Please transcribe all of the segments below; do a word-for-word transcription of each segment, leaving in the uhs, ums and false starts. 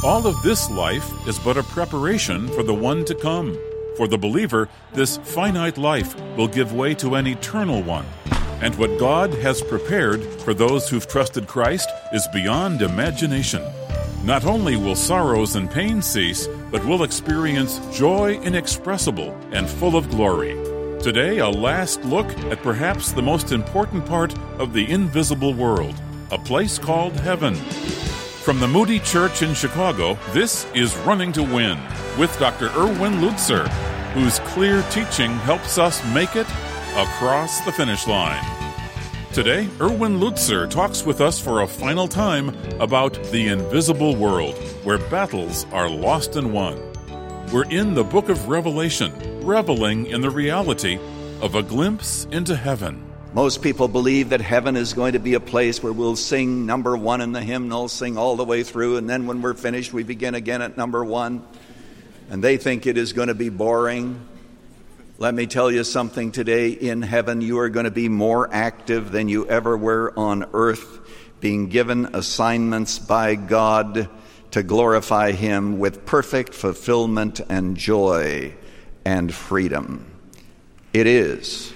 all of this life is but a preparation for the one to come. For the believer, this finite life will give way to an eternal one. And what God has prepared for those who've trusted Christ is beyond imagination. Not only will sorrows and pain cease, but we'll experience joy inexpressible and full of glory. Today, a last look at perhaps the most important part of the invisible world, a place called heaven. From the Moody Church in Chicago, this is Running to Win with Doctor Erwin Lutzer, whose clear teaching helps us make it across the finish line. Today, Erwin Lutzer talks with us for a final time about the invisible world, where battles are lost and won. We're in the book of Revelation, reveling in the reality of a glimpse into heaven. Most people believe that heaven is going to be a place where we'll sing number one in the hymnal, sing all the way through, and then when we're finished, we begin again at number one. And they think it is going to be boring. Let me tell you something today. In heaven, you are going to be more active than you ever were on earth, being given assignments by God to glorify Him with perfect fulfillment and joy and freedom. It is.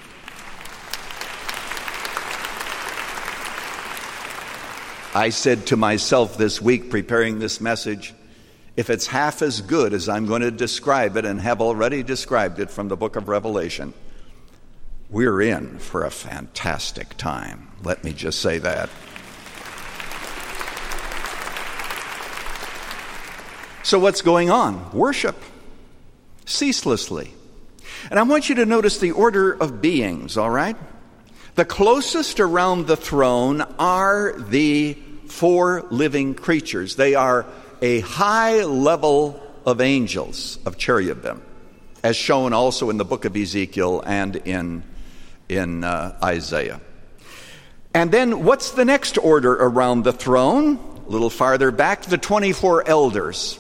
I said to myself this week, preparing this message, if it's half as good as I'm going to describe it and have already described it from the book of Revelation, we're in for a fantastic time. Let me just say that. So what's going on? Worship. Ceaselessly. And I want you to notice the order of beings, all right? The closest around the throne are the four living creatures. They are a high level of angels, of cherubim, as shown also in the book of Ezekiel and in, in uh, Isaiah. And then what's the next order around the throne? A little farther back, the twenty-four elders.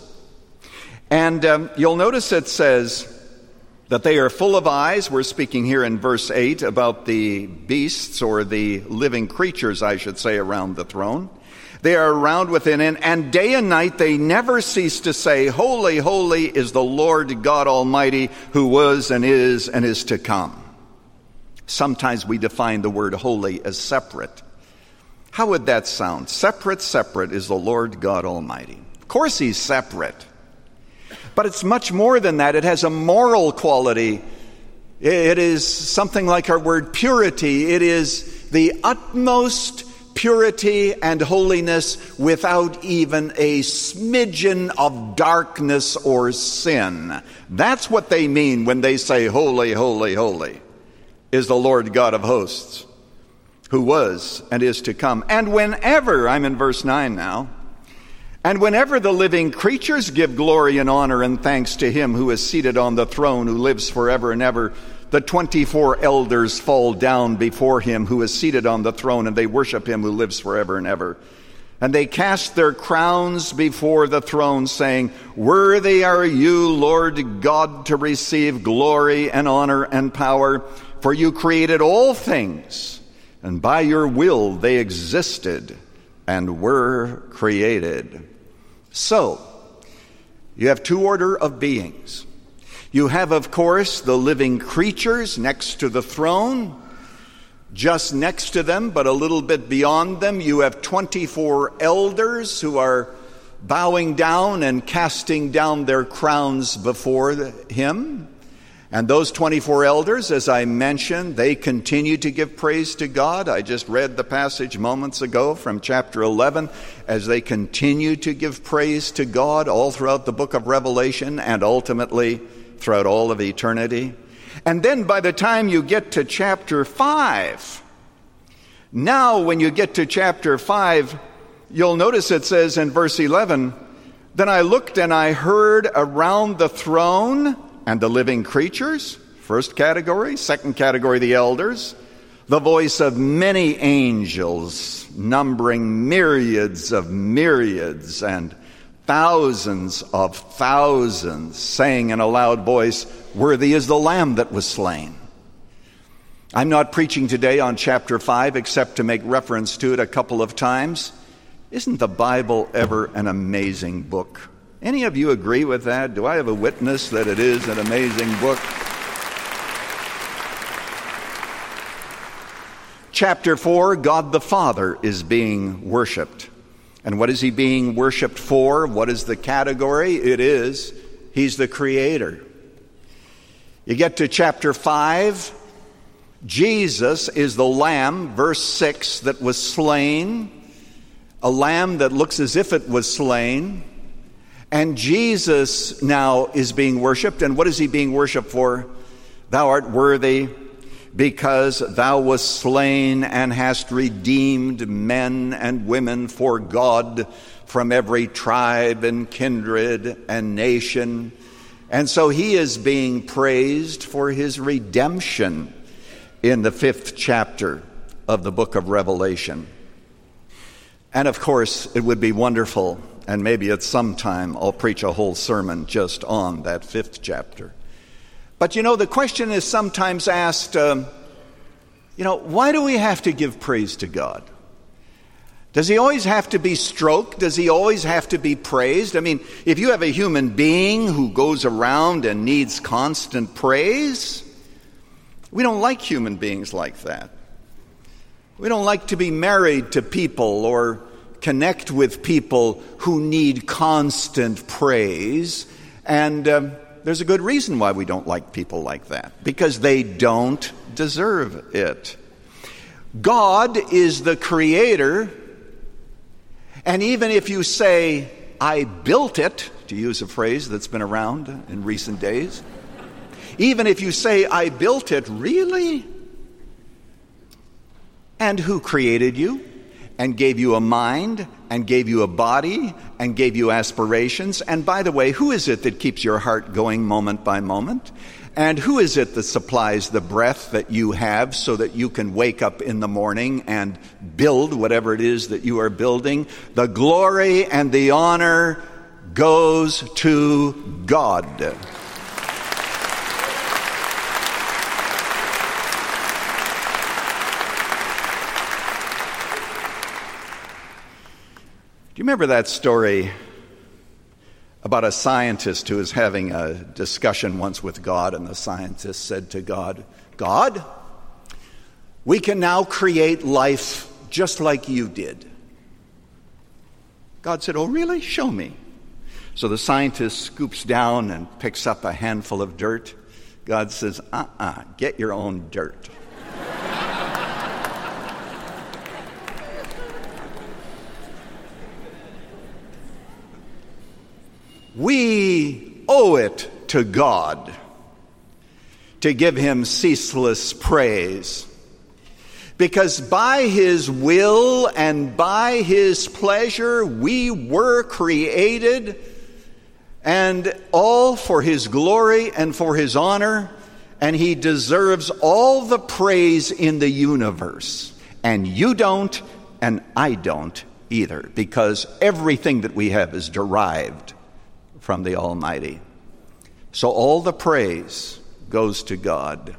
And um, you'll notice it says that they are full of eyes. We're speaking here in verse eight about the beasts, or the living creatures, I should say, around the throne. They are around within it, and day and night they never cease to say, Holy, holy is the Lord God Almighty, who was and is and is to come. Sometimes we define the word holy as separate. How would that sound? Separate, separate is the Lord God Almighty. Of course He's separate. But it's much more than that. It has a moral quality. It is something like our word purity. It is the utmost purity and holiness without even a smidgen of darkness or sin. That's what they mean when they say, Holy, holy, holy is the Lord God of hosts, who was and is to come. And whenever, I'm in verse nine now, and whenever the living creatures give glory and honor and thanks to Him who is seated on the throne, who lives forever and ever, the twenty-four elders fall down before Him who is seated on the throne, and they worship Him who lives forever and ever. And they cast their crowns before the throne, saying, Worthy are you, Lord God, to receive glory and honor and power, for you created all things, and by your will they existed and were created. So, you have two order of beings. You have, of course, the living creatures next to the throne. Just next to them, but a little bit beyond them, you have twenty-four elders who are bowing down and casting down their crowns before Him. And those twenty-four elders, as I mentioned, they continue to give praise to God. I just read the passage moments ago from chapter eleven, as they continue to give praise to God all throughout the book of Revelation and ultimately throughout all of eternity. And then by the time you get to chapter five, now when you get to chapter five, you'll notice it says in verse eleven, Then I looked and I heard around the throne and the living creatures, first category, second category, the elders, the voice of many angels, numbering myriads of myriads and thousands of thousands, saying in a loud voice, Worthy is the Lamb that was slain. I'm not preaching today on chapter five except to make reference to it a couple of times. Isn't the Bible ever an amazing book? Any of you agree with that? Do I have a witness that it is an amazing book? Chapter four, God the Father is being worshiped. And what is he being worshiped for? What is the category? It is, he's the creator. You get to chapter five, Jesus is the lamb, verse six, that was slain. A lamb that looks as if it was slain. And Jesus now is being worshiped. And what is he being worshiped for? Thou art worthy, because thou wast slain and hast redeemed men and women for God from every tribe and kindred and nation. And so he is being praised for his redemption in the fifth chapter of the book of Revelation. And of course, it would be wonderful, and maybe at some time I'll preach a whole sermon just on that fifth chapter. But you know, the question is sometimes asked, um, you know, why do we have to give praise to God? Does he always have to be stroked? Does he always have to be praised? I mean, if you have a human being who goes around and needs constant praise, we don't like human beings like that. We don't like to be married to people or connect with people who need constant praise. And um, there's a good reason why we don't like people like that, because they don't deserve it. God is the creator, and even if you say, I built it, to use a phrase that's been around in recent days, even if you say, I built it, really? And who created you? And gave you a mind, and gave you a body, and gave you aspirations. And by the way, who is it that keeps your heart going moment by moment? And who is it that supplies the breath that you have so that you can wake up in the morning and build whatever it is that you are building? The glory and the honor goes to God. Do you remember that story about a scientist who was having a discussion once with God, and the scientist said to God, God, we can now create life just like you did. God said, oh, really? Show me. So the scientist scoops down and picks up a handful of dirt. God says, uh-uh, get your own dirt. We owe it to God to give him ceaseless praise, because by his will and by his pleasure we were created, and all for his glory and for his honor, and he deserves all the praise in the universe. And you don't, and I don't either, because everything that we have is derived from the Almighty. So all the praise goes to God.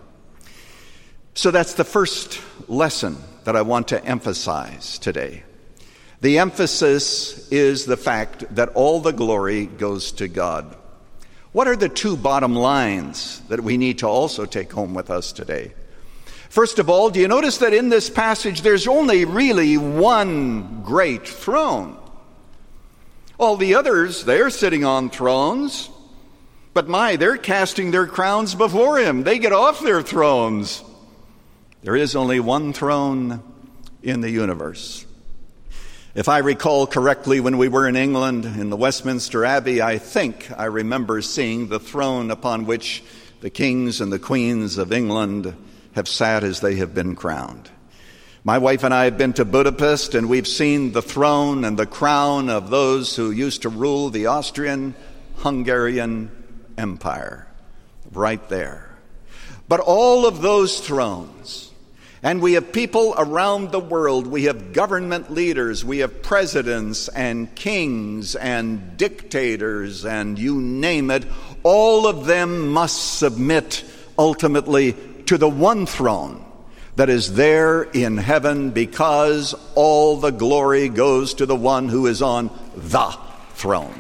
So that's the first lesson that I want to emphasize today. The emphasis is the fact that all the glory goes to God. What are the two bottom lines that we need to also take home with us today? First of all, do you notice that in this passage there's only really one great throne? All the others, they're sitting on thrones, but my, they're casting their crowns before him. They get off their thrones. There is only one throne in the universe. If I recall correctly, when we were in England in the Westminster Abbey, I think I remember seeing the throne upon which the kings and the queens of England have sat as they have been crowned. My wife and I have been to Budapest, and we've seen the throne and the crown of those who used to rule the Austrian-Hungarian Empire, right there. But all of those thrones, and we have people around the world, we have government leaders, we have presidents and kings and dictators, and you name it, all of them must submit ultimately to the one throne, that is there in heaven, because all the glory goes to the one who is on the throne.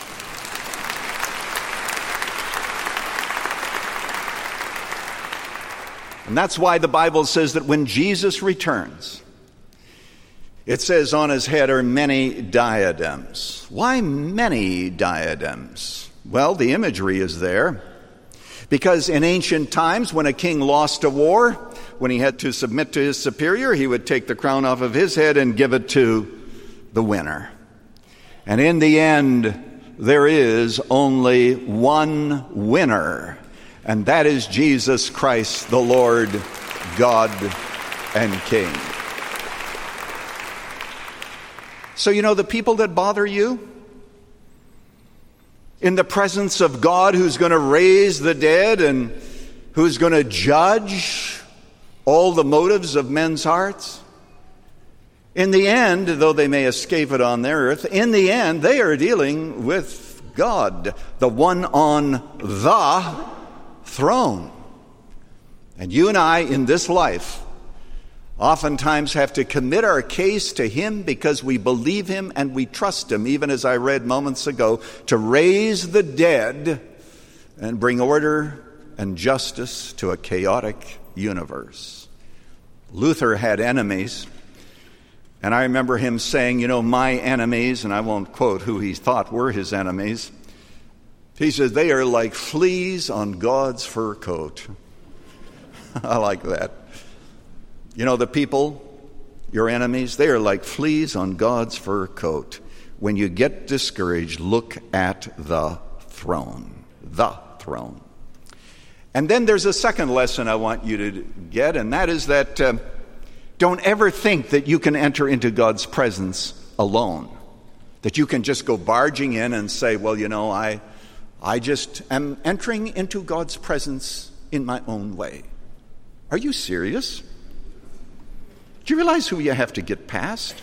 And that's why the Bible says that when Jesus returns, it says on his head are many diadems. Why many diadems? Well, the imagery is there. Because in ancient times, when a king lost a war, when he had to submit to his superior, he would take the crown off of his head and give it to the winner. And in the end, there is only one winner, and that is Jesus Christ, the Lord, God, and King. So, you know, the people that bother you, in the presence of God who's going to raise the dead and who's going to judge all the motives of men's hearts, in the end, though they may escape it on their earth, in the end, they are dealing with God, the one on the throne. And you and I, in this life, oftentimes have to commit our case to him because we believe him and we trust him, even as I read moments ago, to raise the dead and bring order and justice to a chaotic universe. Luther had enemies, and I remember him saying, you know, my enemies, and I won't quote who he thought were his enemies, he says, they are like fleas on God's fur coat. I like that. You know, the people, your enemies, they are like fleas on God's fur coat. When you get discouraged, look at the throne. The throne. And then there's a second lesson I want you to get, and that is that uh, don't ever think that you can enter into God's presence alone. That you can just go barging in and say, well, you know, I, I just am entering into God's presence in my own way. Are you serious? Do you realize who you have to get past?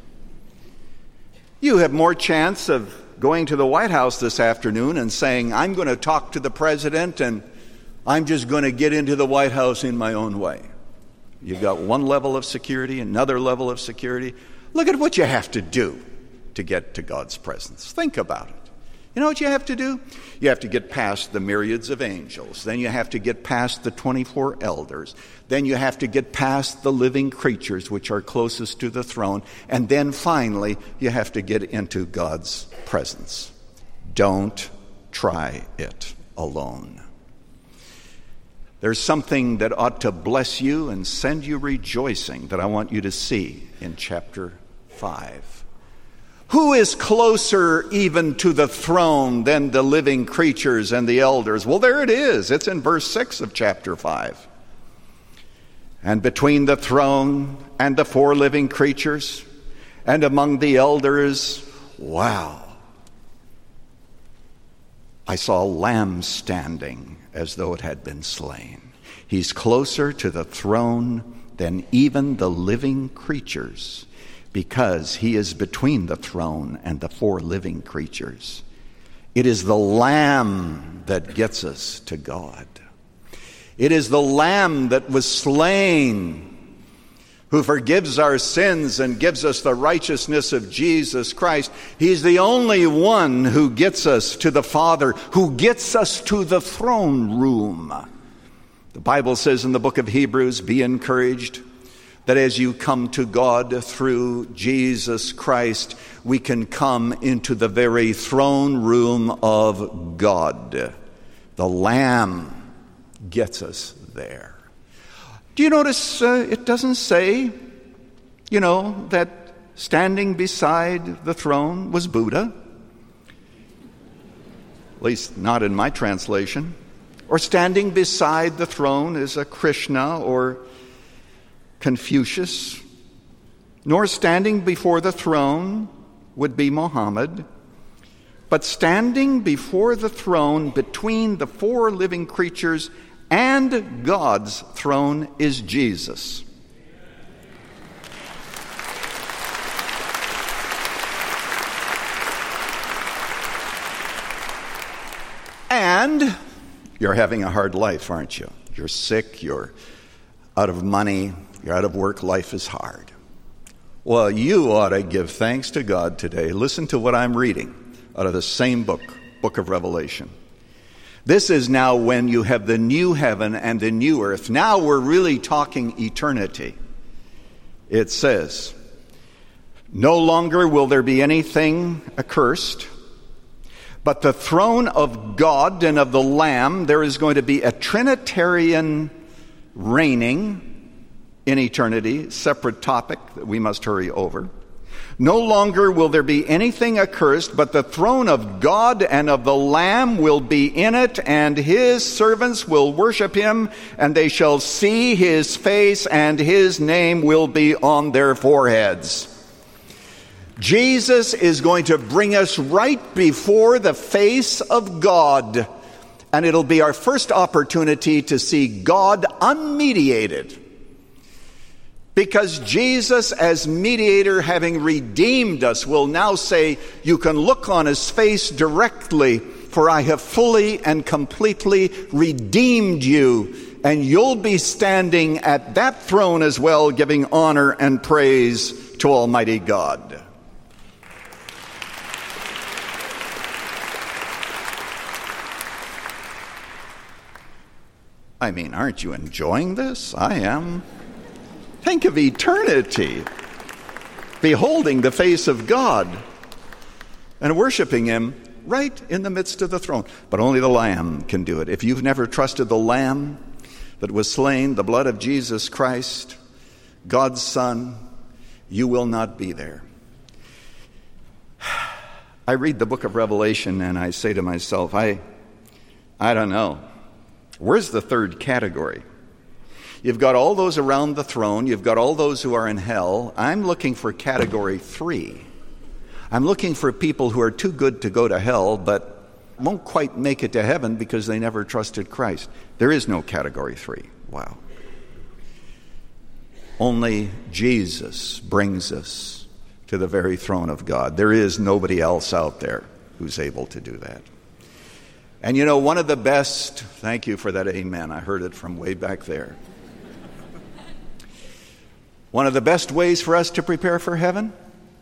You have more chance of going to the White House this afternoon and saying, I'm going to talk to the president and I'm just going to get into the White House in my own way. You've got one level of security, another level of security. Look at what you have to do to get to God's presence. Think about it. You know what you have to do? You have to get past the myriads of angels. Then you have to get past the twenty-four elders. Then you have to get past the living creatures which are closest to the throne. And then finally, you have to get into God's presence. Don't try it alone. There's something that ought to bless you and send you rejoicing that I want you to see in chapter five. Who is closer even to the throne than the living creatures and the elders? Well, there it is. It's in verse six of chapter five. And between the throne and the four living creatures and among the elders, wow, I saw a lamb standing as though it had been slain. He's closer to the throne than even the living creatures, because he is between the throne and the four living creatures. It is the Lamb that gets us to God. It is the Lamb that was slain, who forgives our sins and gives us the righteousness of Jesus Christ. He's the only one who gets us to the Father, who gets us to the throne room. The Bible says in the book of Hebrews, be encouraged that as you come to God through Jesus Christ, we can come into the very throne room of God. The Lamb gets us there. Do you notice uh, it doesn't say, you know, that standing beside the throne was Buddha? At least not in my translation. Or standing beside the throne is a Krishna or Confucius, nor standing before the throne would be Muhammad, but standing before the throne between the four living creatures and God's throne is Jesus. And you're having a hard life, aren't you? You're sick, you're out of money, you're out of work, life is hard. Well, you ought to give thanks to God today. Listen to what I'm reading out of the same book, Book of Revelation. This is now when you have the new heaven and the new earth. Now we're really talking eternity. It says, no longer will there be anything accursed, but the throne of God and of the Lamb, there is going to be a Trinitarian reigning in eternity, separate topic that we must hurry over. No longer will there be anything accursed, but the throne of God and of the Lamb will be in it, and his servants will worship him, and they shall see his face, and his name will be on their foreheads. Jesus is going to bring us right before the face of God, and it'll be our first opportunity to see God unmediated. Because Jesus, as mediator, having redeemed us, will now say, you can look on his face directly, for I have fully and completely redeemed you. And you'll be standing at that throne as well, giving honor and praise to Almighty God. I mean, aren't you enjoying this? I am. Think of eternity, beholding the face of God and worshiping him right in the midst of the throne. But only the Lamb can do it. If you've never trusted the Lamb that was slain, the blood of Jesus Christ, God's Son, you will not be there. I read the book of Revelation and I say to myself, I, I don't know. Where's the third category? You've got all those around the throne. You've got all those who are in hell. I'm looking for category three. I'm looking for people who are too good to go to hell, but won't quite make it to heaven because they never trusted Christ. There is no category three. Wow. Only Jesus brings us to the very throne of God. There is nobody else out there who's able to do that. And you know, one of the best, thank you for that amen. I heard it from way back there. One of the best ways for us to prepare for heaven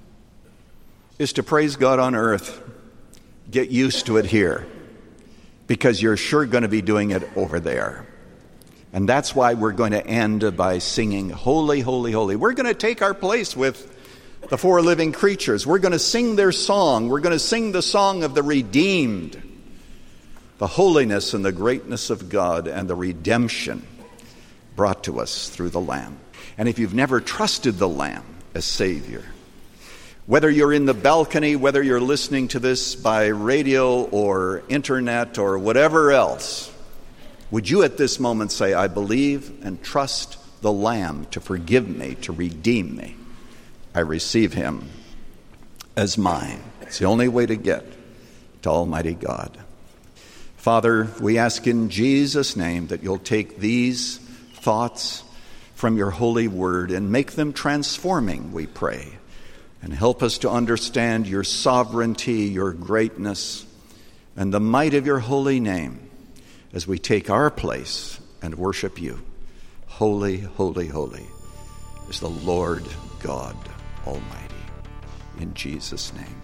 is to praise God on earth. Get used to it here, because you're sure going to be doing it over there. And that's why we're going to end by singing, Holy, Holy, Holy. We're going to take our place with the four living creatures. We're going to sing their song. We're going to sing the song of the redeemed, the holiness and the greatness of God and the redemption brought to us through the Lamb. And if you've never trusted the Lamb as Savior, whether you're in the balcony, whether you're listening to this by radio or internet or whatever else, would you at this moment say, I believe and trust the Lamb to forgive me, to redeem me. I receive him as mine. It's the only way to get to Almighty God. Father, we ask in Jesus' name that you'll take these thoughts from your holy word and make them transforming, we pray. And help us to understand your sovereignty, your greatness, and the might of your holy name as we take our place and worship you. Holy, holy, holy is the Lord God Almighty. In Jesus' name,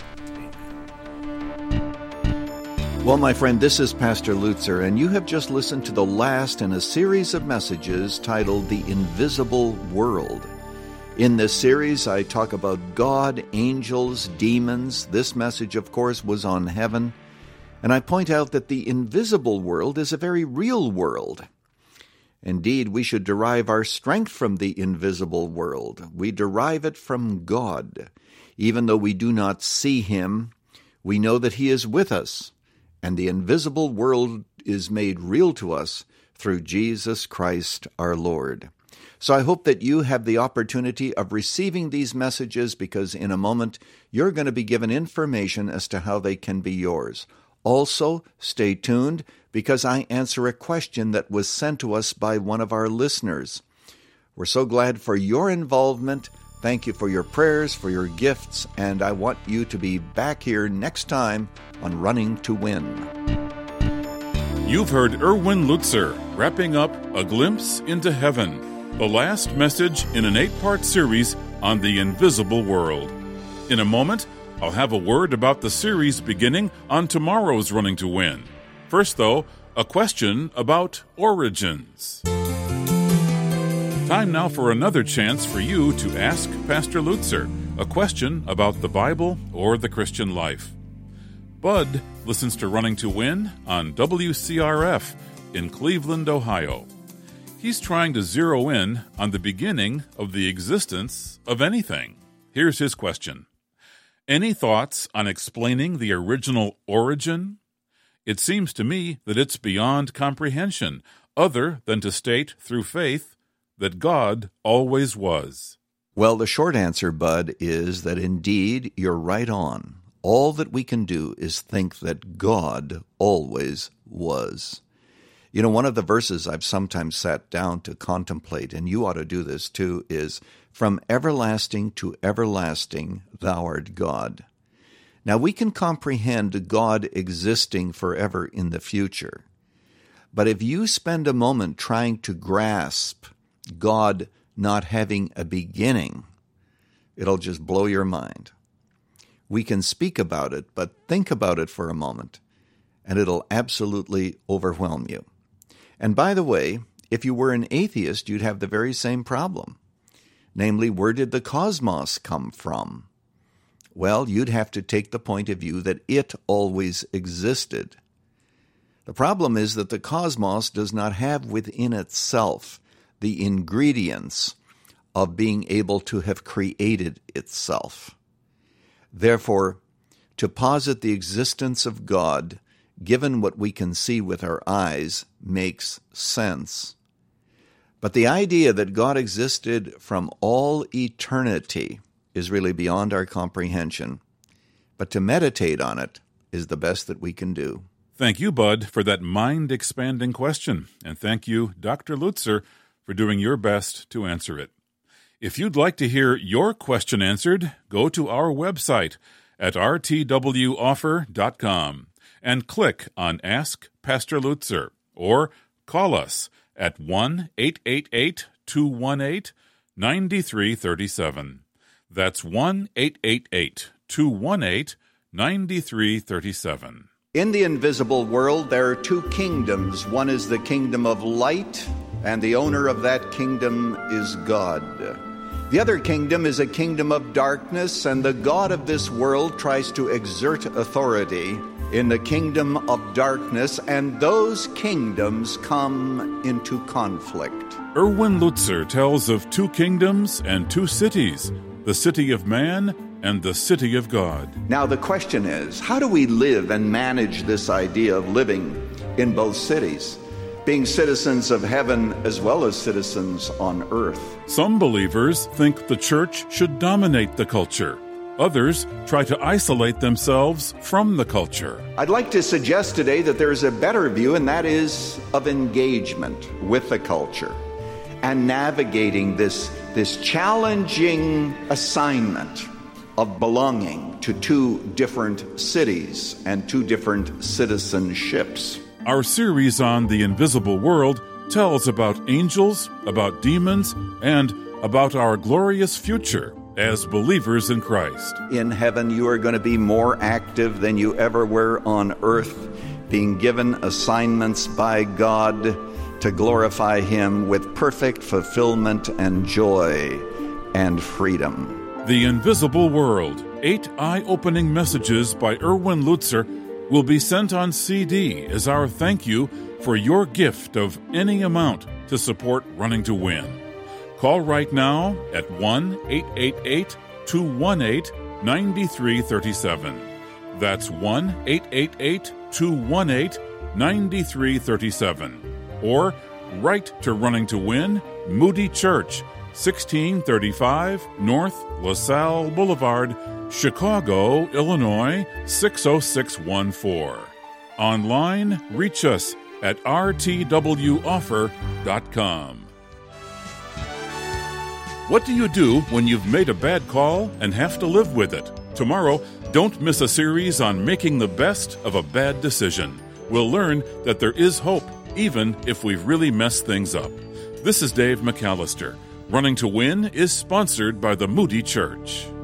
amen. Well, my friend, this is Pastor Lutzer, and you have just listened to the last in a series of messages titled The Invisible World. In this series, I talk about God, angels, demons. This message, of course, was on heaven. And I point out that the invisible world is a very real world. Indeed, we should derive our strength from the invisible world. We derive it from God. Even though we do not see him, we know that he is with us. And the invisible world is made real to us through Jesus Christ our Lord. So I hope that you have the opportunity of receiving these messages, because in a moment you're going to be given information as to how they can be yours. Also, stay tuned, because I answer a question that was sent to us by one of our listeners. We're so glad for your involvement. Thank you for your prayers, for your gifts, and I want you to be back here next time on Running to Win. You've heard Erwin Lutzer wrapping up A Glimpse into Heaven. the last message in an eight-part series on the invisible world. In a moment, I'll have a word about the series beginning on tomorrow's Running to Win. First, though, a question about origins. Time now for another chance for you to ask Pastor Lutzer a question about the Bible or the Christian life. Bud listens to Running to Win on W C R F in Cleveland, Ohio. He's trying to zero in on the beginning of the existence of anything. Here's his question. Any thoughts on explaining the original origin? It seems to me that it's beyond comprehension, other than to state through faith that God always was. Well, the short answer, Bud, is that indeed you're right on. All that we can do is think that God always was. You know, one of the verses I've sometimes sat down to contemplate, and you ought to do this too, is, "From everlasting to everlasting, thou art God." Now, we can comprehend God existing forever in the future. But if you spend a moment trying to grasp God not having a beginning, it'll just blow your mind. We can speak about it, but think about it for a moment, and it'll absolutely overwhelm you. And by the way, if you were an atheist, you'd have the very same problem. Namely, where did the cosmos come from? Well, you'd have to take the point of view that it always existed. The problem is that the cosmos does not have within itself the ingredients of being able to have created itself. Therefore, to posit the existence of God, given what we can see with our eyes, makes sense. But the idea that God existed from all eternity is really beyond our comprehension. But to meditate on it is the best that we can do. Thank you, Bud, for that mind-expanding question. And thank you, Doctor Lutzer, for doing your best to answer it. If you'd like to hear your question answered, go to our website at r t w offer dot com and click on Ask Pastor Lutzer, or call us at one eight eight eight, two one eight, nine three three seven. That's one eight eight eight, two one eight, nine three three seven. In the invisible world, there are two kingdoms. One is the kingdom of light, and the owner of that kingdom is God. The other kingdom is a kingdom of darkness, and the god of this world tries to exert authority in the kingdom of darkness, and those kingdoms come into conflict. Erwin Lutzer tells of two kingdoms and two cities, the city of man and the city of God. Now the question is, how do we live and manage this idea of living in both cities, being citizens of heaven as well as citizens on earth? Some believers think the church should dominate the culture. Others try to isolate themselves from the culture. I'd like to suggest today that there's a better view, and that is of engagement with the culture and navigating this, this challenging assignment of belonging to two different cities and two different citizenships. Our series on the invisible world tells about angels, about demons, and about our glorious future as believers in Christ. In heaven, you are going to be more active than you ever were on earth, being given assignments by God to glorify Him with perfect fulfillment and joy and freedom. The Invisible World, eight eye-opening messages by Erwin Lutzer, will be sent on C D as our thank you for your gift of any amount to support Running to Win. Call right now at one eight eight eight, two one eight, nine three three seven. That's one eight eight eight, two one eight, nine three three seven. Or write to Running to Win, Moody Church, sixteen thirty-five North LaSalle Boulevard, Chicago, Illinois, six oh six one four. Online, reach us at r t w offer dot com. What do you do when you've made a bad call and have to live with it? Tomorrow, don't miss a series on making the best of a bad decision. We'll learn that there is hope, even if we've really messed things up. This is Dave McAllister. Running to Win is sponsored by the Moody Church.